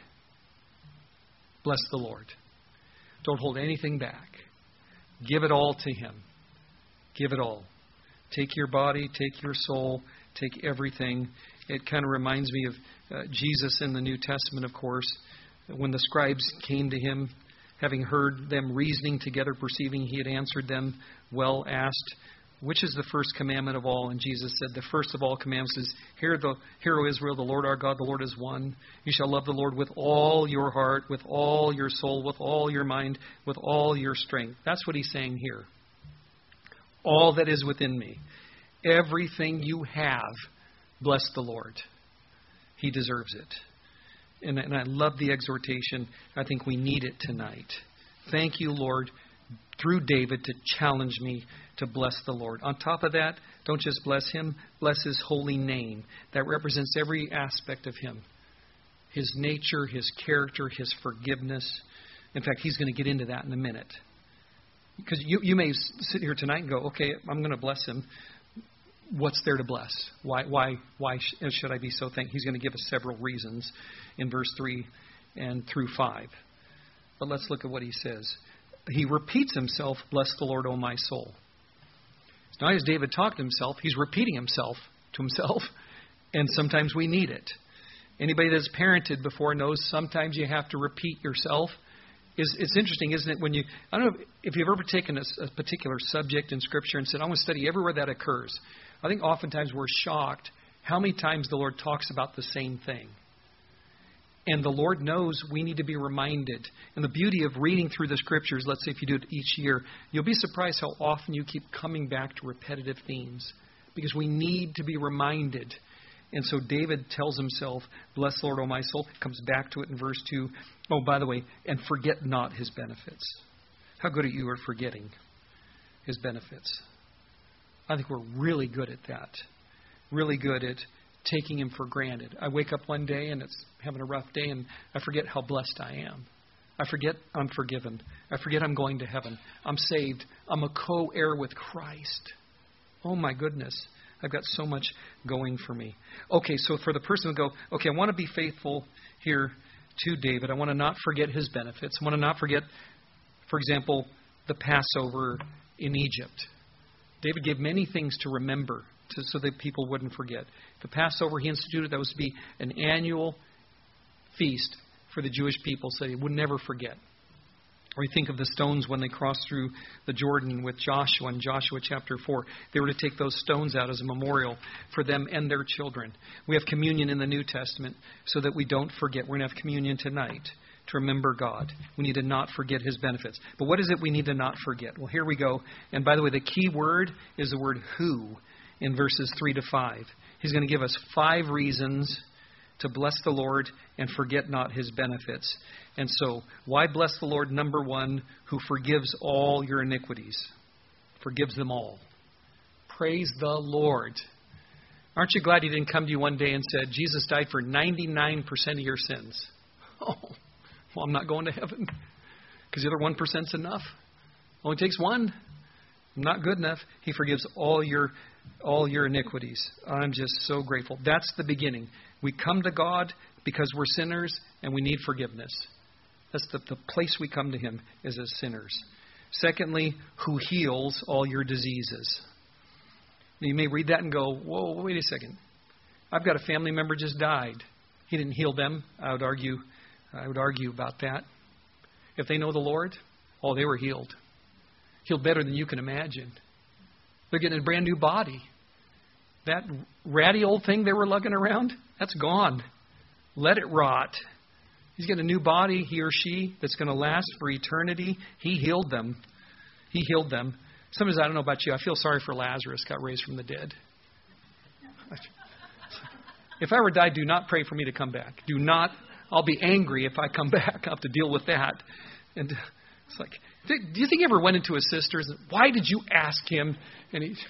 bless the Lord. Don't hold anything back. Give it all to him. Give it all. Take your body, take your soul, take everything. It kind of reminds me of uh, Jesus in the New Testament, of course. When the scribes came to him, having heard them reasoning together, perceiving he had answered them well, asked, which is the first commandment of all? And Jesus said, the first of all commandments is, Hear, the, hear, O Israel, the Lord our God, the Lord is one. You shall love the Lord with all your heart, with all your soul, with all your mind, with all your strength. That's what he's saying here. All that is within me. Everything you have, bless the Lord. He deserves it. And, and I love the exhortation. I think we need it tonight. Thank you, Lord, through David to challenge me to bless the Lord. On top of that, don't just bless him, bless his holy name. That represents every aspect of him. His nature, his character, his forgiveness. In fact, he's going to get into that in a minute. Because you, you may sit here tonight and go, okay, I'm going to bless him. What's there to bless? Why why why should I be so thankful? He's going to give us several reasons in verse three and through five. But let's look at what he says. He repeats himself, bless the Lord, O my soul. It's not as David talked to himself. He's repeating himself to himself. And sometimes we need it. Anybody that's parented before knows sometimes you have to repeat yourself. It's, it's interesting, isn't it? When you, I don't know if you've ever taken a, a particular subject in Scripture and said, I'm going to study everywhere that occurs. I think oftentimes we're shocked how many times the Lord talks about the same thing. And the Lord knows we need to be reminded. And the beauty of reading through the Scriptures, let's say if you do it each year, you'll be surprised how often you keep coming back to repetitive themes. Because we need to be reminded. And so David tells himself, bless the Lord, O my soul. Comes back to it in verse two. Oh, by the way, and forget not his benefits. How good are you at forgetting his benefits? I think we're really good at that. Really good at taking him for granted. I wake up one day and it's having a rough day and I forget how blessed I am. I forget I'm forgiven. I forget I'm going to heaven. I'm saved. I'm a co-heir with Christ. Oh my goodness. I've got so much going for me. Okay, so for the person who go, okay, I want to be faithful here to David. I want to not forget his benefits. I want to not forget, for example, the Passover in Egypt. David gave many things to remember to, so that people wouldn't forget. The Passover he instituted, that was to be an annual feast for the Jewish people so they would never forget. Or you think of the stones when they crossed through the Jordan with Joshua in Joshua chapter four. They were to take those stones out as a memorial for them and their children. We have communion in the New Testament so that we don't forget. We're going to have communion tonight to remember God. We need to not forget his benefits. But what is it we need to not forget? Well, here we go. And by the way, the key word is the word who in verses three to five. He's going to give us five reasons to bless the Lord and forget not his benefits. And so, why bless the Lord? Number one, who forgives all your iniquities. Forgives them all. Praise the Lord. Aren't you glad he didn't come to you one day and said, Jesus died for ninety-nine percent of your sins? Oh, well, I'm not going to heaven because the other one percent is enough. Only takes one. I'm not good enough. He forgives all your all your iniquities. I'm just so grateful. That's the beginning. We come to God because we're sinners and we need forgiveness. That's the, the place we come to him is as sinners. Secondly, who heals all your diseases. Now, you may read that and go, whoa, wait a second. I've got a family member just died. He didn't heal them. I would argue, I would argue about that. If they know the Lord, oh, they were healed. Healed better than you can imagine. They're getting a brand new body. That ratty old thing they were lugging around, that's gone. Let it rot. He's got a new body, he or she, that's going to last for eternity. He healed them. He healed them. Sometimes, I don't know about you, I feel sorry for Lazarus, got raised from the dead. If I ever die, do not pray for me to come back. Do not. I'll be angry if I come back. I'll have to deal with that. And it's like, do you think he ever went into his sister's? Why did you ask him? And he...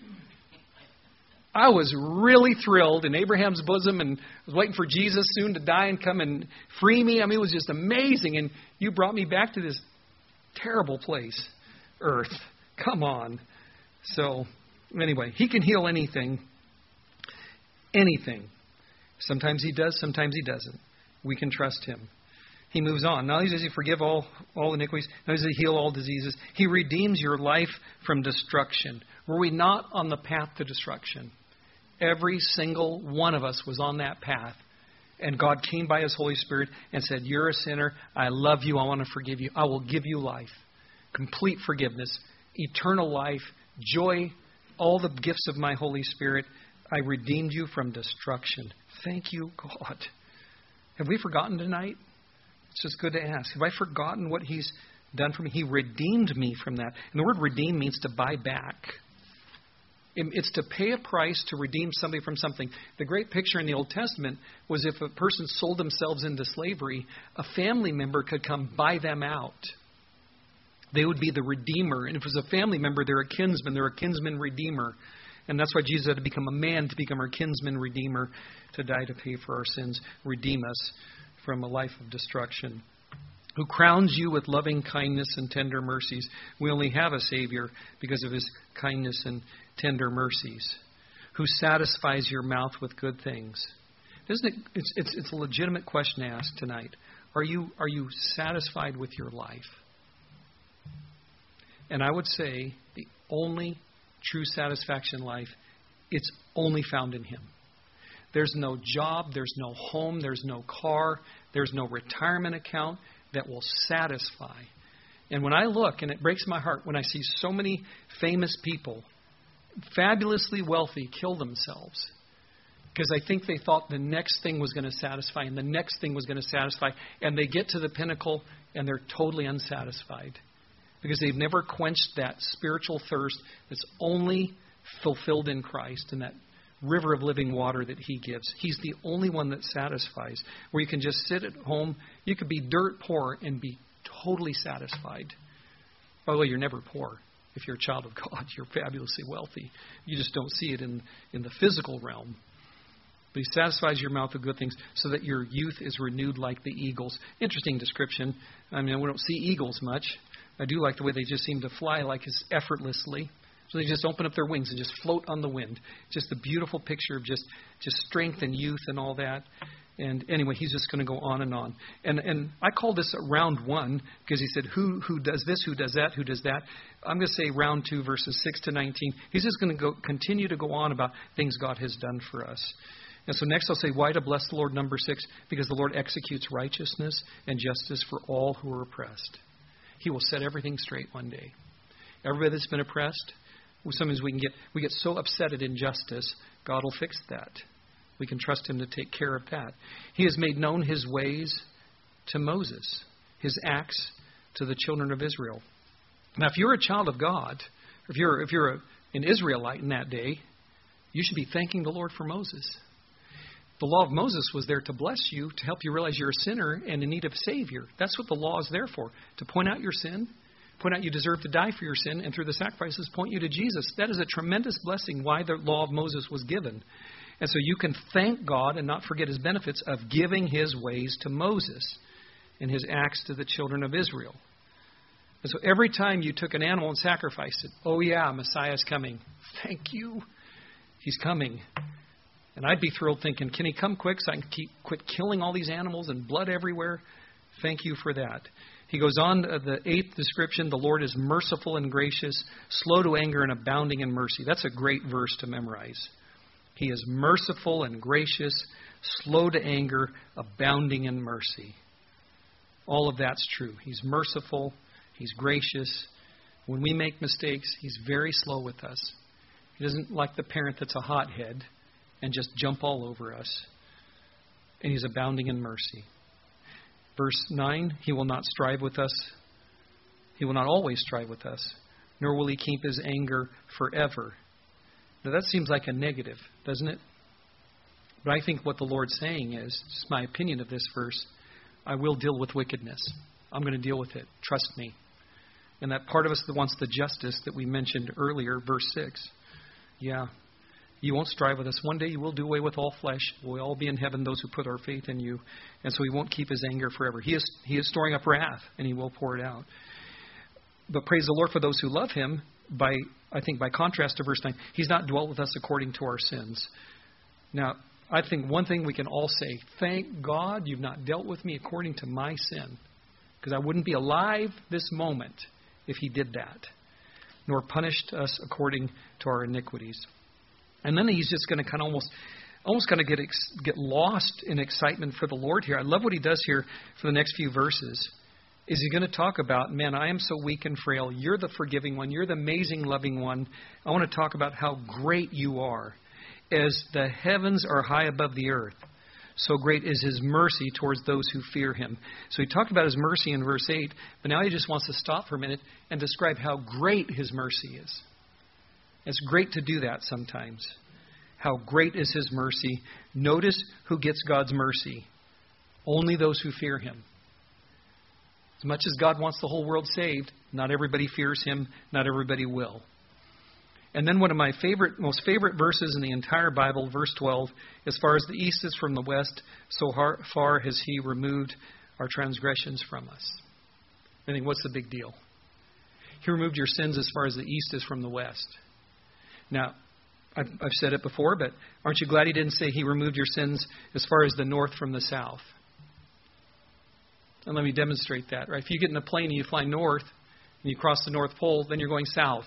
I was really thrilled in Abraham's bosom and was waiting for Jesus soon to die and come and free me. I mean, it was just amazing. And you brought me back to this terrible place, earth. Come on. So, anyway, he can heal anything. Anything. Sometimes he does, sometimes he doesn't. We can trust him. He moves on. Not only does he forgive all, all iniquities, not only does he heal all diseases, he redeems your life from destruction. Were we not on the path to destruction? Every single one of us was on that path. And God came by his Holy Spirit and said, you're a sinner. I love you. I want to forgive you. I will give you life. Complete forgiveness. Eternal life. Joy. All the gifts of my Holy Spirit. I redeemed you from destruction. Thank you, God. Have we forgotten tonight? It's just good to ask. Have I forgotten what he's done for me? He redeemed me from that. And the word redeem means to buy back. It's to pay a price to redeem somebody from something. The great picture in the Old Testament was if a person sold themselves into slavery, a family member could come buy them out. They would be the redeemer. And if it was a family member, they're a kinsman. They're a kinsman redeemer. And that's why Jesus had to become a man to become our kinsman redeemer, to die to pay for our sins, redeem us from a life of destruction. Who crowns you with loving kindness and tender mercies. We only have a Savior because of his kindness and tender mercies. Who satisfies your mouth with good things. Isn't it? It's, it's, it's a legitimate question to ask tonight. Are you, are you satisfied with your life? And I would say the only true satisfaction in life, it's only found in him. There's no job, there's no home, there's no car, there's no retirement account that will satisfy. And when I look, and it breaks my heart, when I see so many famous people, fabulously wealthy, kill themselves because I think they thought the next thing was going to satisfy and the next thing was going to satisfy, and they get to the pinnacle and they're totally unsatisfied because they've never quenched that spiritual thirst that's only fulfilled in Christ and that river of living water that he gives. He's the only one that satisfies. Where you can just sit at home. You could be dirt poor and be totally satisfied. By the way, you're never poor. If you're a child of God, you're fabulously wealthy. You just don't see it in, in the physical realm. But he satisfies your mouth with good things so that your youth is renewed like the eagles. Interesting description. I mean, we don't see eagles much. I do like the way they just seem to fly like as effortlessly. So they just open up their wings and just float on the wind. Just a beautiful picture of just, just strength and youth and all that. And anyway, he's just going to go on and on. And and I call this round one because he said, who who does this, who does that, who does that. I'm going to say round two, verses six to nineteen. He's just going to go continue to go on about things God has done for us. And so next I'll say, why to bless the Lord, number six, because the Lord executes righteousness and justice for all who are oppressed. He will set everything straight one day. Everybody that's been oppressed, sometimes we can get we get so upset at injustice, God will fix that. We can trust him to take care of that. He has made known his ways to Moses, his acts to the children of Israel. Now, if you're a child of God, if you're if you're a, an Israelite in that day, you should be thanking the Lord for Moses. The law of Moses was there to bless you, to help you realize you're a sinner and in need of a Savior. That's what the law is there for, to point out your sin, point out you deserve to die for your sin, and through the sacrifices point you to Jesus. That is a tremendous blessing why the law of Moses was given. And so you can thank God and not forget his benefits of giving his ways to Moses and his acts to the children of Israel. And so every time you took an animal and sacrificed it, oh yeah, Messiah's coming. Thank you. He's coming. And I'd be thrilled thinking, can he come quick so I can keep, quit killing all these animals and blood everywhere? Thank you for that. He goes on, uh, the eighth description, the Lord is merciful and gracious, slow to anger and abounding in mercy. That's a great verse to memorize. He is merciful and gracious, slow to anger, abounding in mercy. All of that's true. He's merciful. He's gracious. When we make mistakes, he's very slow with us. He doesn't like the parent that's a hothead and just jump all over us. And he's abounding in mercy. Verse nine, he will not strive with us. He will not always strive with us, nor will he keep his anger forever. Now that seems like a negative, doesn't it? But I think what the Lord's saying is, just my opinion of this verse, I will deal with wickedness. I'm going to deal with it. Trust me. And that part of us that wants the justice that we mentioned earlier, verse six. Yeah, you won't strive with us. One day you will do away with all flesh. We'll all be in heaven, those who put our faith in you. And so he won't keep his anger forever. He is, he is storing up wrath, and he will pour it out. But praise the Lord for those who love him. By I think by contrast to verse nine, he's not dwelt with us according to our sins. Now, I think one thing we can all say, thank God you've not dealt with me according to my sin. Because I wouldn't be alive this moment if he did that. Nor punished us according to our iniquities. And then he's just going to kind of almost, almost kind of get ex, get lost in excitement for the Lord here. I love what he does here for the next few verses. Is he going to talk about, man, I am so weak and frail. You're the forgiving one. You're the amazing, loving one. I want to talk about how great you are. As the heavens are high above the earth, so great is his mercy towards those who fear him. So he talked about his mercy in verse eight, but now he just wants to stop for a minute and describe how great his mercy is. It's great to do that sometimes. How great is his mercy. Notice who gets God's mercy. Only those who fear him. As much as God wants the whole world saved, not everybody fears him, not everybody will. And then one of my favorite, most favorite verses in the entire Bible, verse twelve, as far as the east is from the west, so far has he removed our transgressions from us. I think, what's the big deal? He removed your sins as far as the east is from the west. Now, I've, I've said it before, but aren't you glad he didn't say he removed your sins as far as the north from the south? And let me demonstrate that. Right? If you get in a plane and you fly north and you cross the North Pole, then you're going south.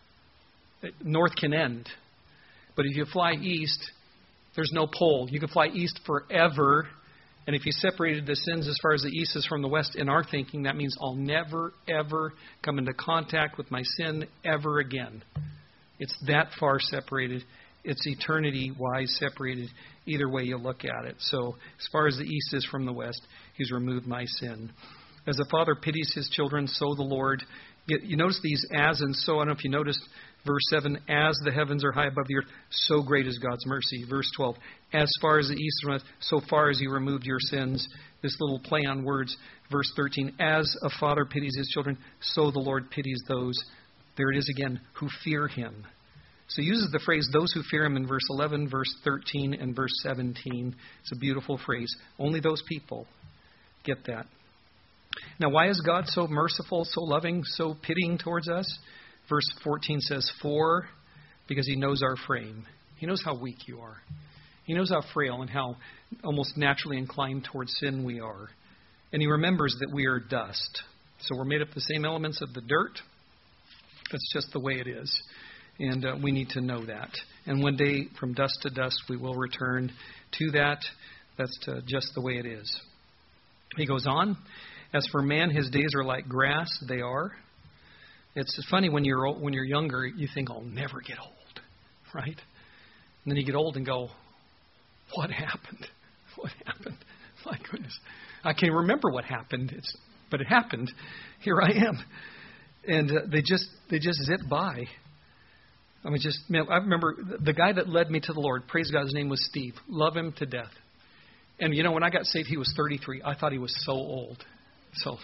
North can end. But if you fly east, there's no pole. You can fly east forever. And if you separated the sins as far as the east is from the west, in our thinking, that means I'll never, ever come into contact with my sin ever again. It's that far separated. It's eternity-wise separated either way you look at it. So as far as the east is from the west, he's removed my sin. As the Father pities his children, so the Lord. You notice these as and so. I don't know if you noticed verse seven, as the heavens are high above the earth, so great is God's mercy. Verse twelve, as far as the east from west, so far as he removed your sins. This little play on words. Verse thirteen, as a father pities his children, so the Lord pities those, there it is again, who fear him. So he uses the phrase, those who fear him, in verse eleven, verse thirteen, and verse seventeen. It's a beautiful phrase. Only those people get that. Now, why is God so merciful, so loving, so pitying towards us? Verse fourteen says, for, because he knows our frame. He knows how weak you are. He knows how frail and how almost naturally inclined towards sin we are. And he remembers that we are dust. So we're made up of the same elements of the dirt. That's just the way it is. And uh, we need to know that. And one day, from dust to dust, we will return to that. That's to just the way it is. He goes on. As for man, his days are like grass. They are. It's funny when you're old, when you're younger, you think, I'll never get old. Right? And then you get old and go, what happened? What happened? My goodness. I can't remember what happened. It's, but it happened. Here I am. And uh, they just they just zip by. I mean, just man, I remember the guy that led me to the Lord. Praise God, his name was Steve. Love him to death. And you know, when I got saved, he was thirty-three. I thought he was so old. So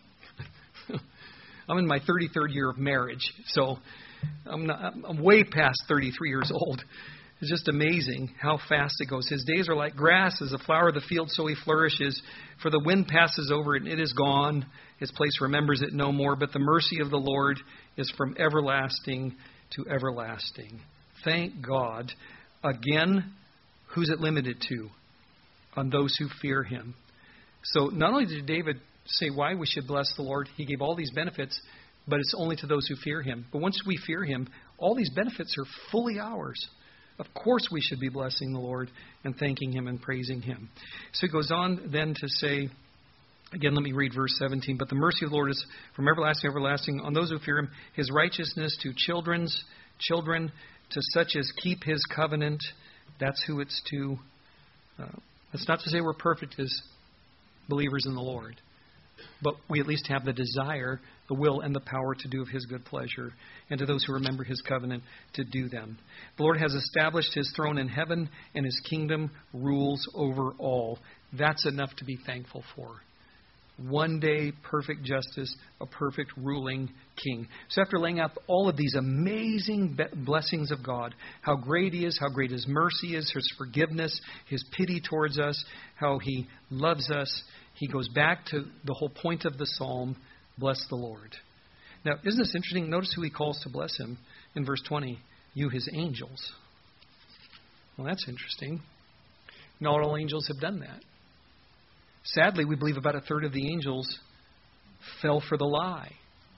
I'm in my thirty-third year of marriage. So I'm not, I'm way past thirty-three years old. It's just amazing how fast it goes. His days are like grass, as a flower of the field, so he flourishes. For the wind passes over it, and it is gone. His place remembers it no more. But the mercy of the Lord is from everlasting to everlasting. Thank God. Again, who's it limited to? On those who fear him. So not only did David say why we should bless the Lord, he gave all these benefits, but it's only to those who fear him. But once we fear him, all these benefits are fully ours. Of course we should be blessing the Lord and thanking him and praising him. So he goes on then to say, again, let me read verse seventeen. But the mercy of the Lord is from everlasting to everlasting on those who fear him, his righteousness to children's children, to such as keep his covenant. That's who it's to. Uh, that's not to say we're perfect as believers in the Lord. But we at least have the desire, the will, and the power to do of his good pleasure, and to those who remember his covenant to do them. The Lord has established his throne in heaven, and his kingdom rules over all. That's enough to be thankful for. One day, perfect justice, a perfect ruling king. So after laying out all of these amazing blessings of God, how great he is, how great his mercy is, his forgiveness, his pity towards us, how he loves us, he goes back to the whole point of the psalm, bless the Lord. Now, isn't this interesting? Notice who he calls to bless him in verse twenty. You, his angels. Well, that's interesting. Not all angels have done that. Sadly, we believe about a third of the angels fell for the lie.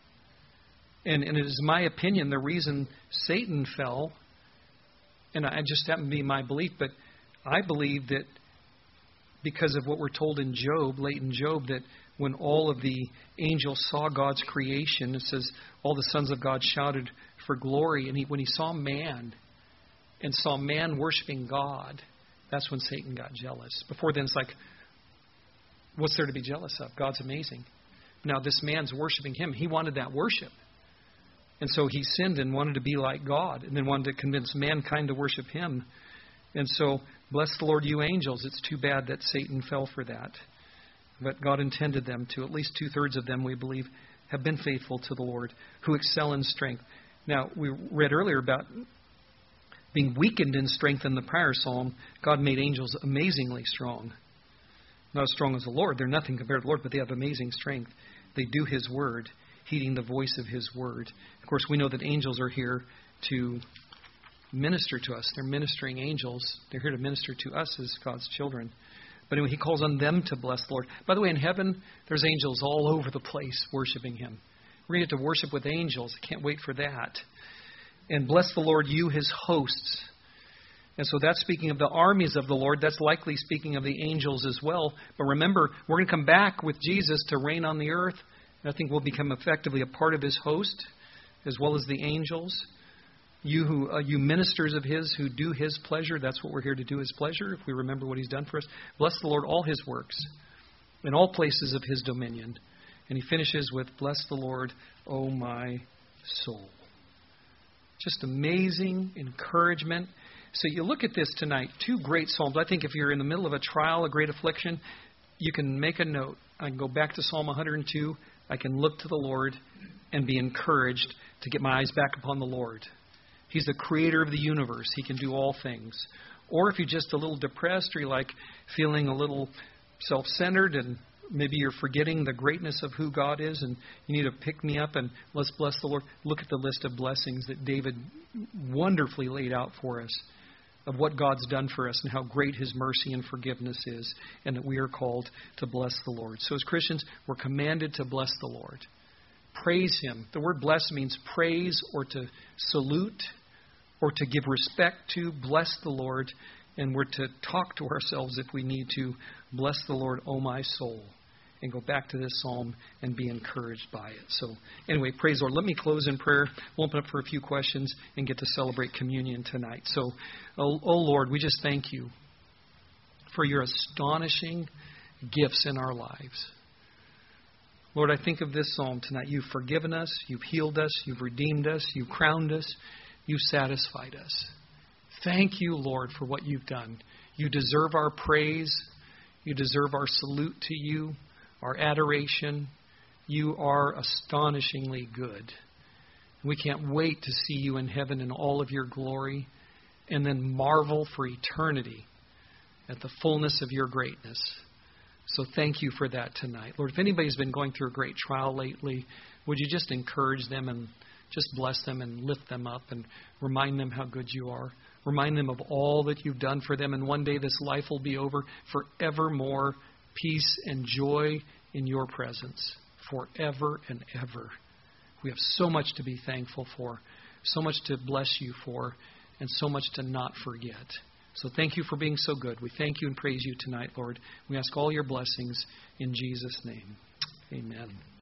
And, and it is my opinion the reason Satan fell, and I just happen to be my belief, but I believe that because of what we're told in Job, late in Job, that when all of the angels saw God's creation, it says all the sons of God shouted for glory. And he, when he saw man and saw man worshiping God, that's when Satan got jealous. Before then, it's like, what's there to be jealous of? God's amazing. Now, this man's worshiping him. He wanted that worship. And so he sinned and wanted to be like God, and then wanted to convince mankind to worship him. And so, bless the Lord, you angels. It's too bad that Satan fell for that. But God intended them to. At least two-thirds of them, we believe, have been faithful to the Lord, who excel in strength. Now, we read earlier about being weakened in strength in the prior psalm. God made angels amazingly strong. Not as strong as the Lord. They're nothing compared to the Lord, but they have amazing strength. They do his word, heeding the voice of his word. Of course, we know that angels are here to minister to us. They're ministering angels. They're here to minister to us as God's children. But anyway, he calls on them to bless the Lord. By the way, in heaven, there's angels all over the place worshiping him. We're going to get to worship with angels. I can't wait for that. And bless the Lord, you his hosts. And so that's speaking of the armies of the Lord. That's likely speaking of the angels as well. But remember, we're going to come back with Jesus to reign on the earth. And I think we'll become effectively a part of his host, as well as the angels. You who uh, you ministers of his who do his pleasure, that's what we're here to do, his pleasure, if we remember what he's done for us. Bless the Lord, all his works, in all places of his dominion. And he finishes with, bless the Lord, O my soul. Just amazing encouragement. So you look at this tonight, two great psalms. I think if you're in the middle of a trial, a great affliction, you can make a note. I can go back to Psalm one hundred two. I can look to the Lord and be encouraged to get my eyes back upon the Lord. He's the creator of the universe. He can do all things. Or if you're just a little depressed, or you're like feeling a little self-centered, and maybe you're forgetting the greatness of who God is, and you need to pick me up and let's bless the Lord. Look at the list of blessings that David wonderfully laid out for us, of what God's done for us and how great His mercy and forgiveness is, and that we are called to bless the Lord. So as Christians, we're commanded to bless the Lord. Praise Him. The word bless means praise, or to salute, or to give respect to. Bless the Lord. And we're to talk to ourselves if we need to. Bless the Lord, O my soul. And go back to this psalm and be encouraged by it. So anyway, praise the Lord. Let me close in prayer. We'll open up for a few questions and get to celebrate communion tonight. So, oh, oh Lord, we just thank you for your astonishing gifts in our lives. Lord, I think of this psalm tonight. You've forgiven us. You've healed us. You've redeemed us. You've crowned us. You've satisfied us. Thank you, Lord, for what you've done. You deserve our praise. You deserve our salute to you, our adoration. You are astonishingly good. We can't wait to see you in heaven in all of your glory, and then marvel for eternity at the fullness of your greatness. So thank you for that tonight. Lord, if anybody's been going through a great trial lately, would you just encourage them and just bless them and lift them up and remind them how good you are. Remind them of all that you've done for them. And one day this life will be over. Forevermore, peace and joy in your presence. Forever and ever. We have so much to be thankful for. So much to bless you for. And so much to not forget. So thank you for being so good. We thank you and praise you tonight, Lord. We ask all your blessings in Jesus' name. Amen.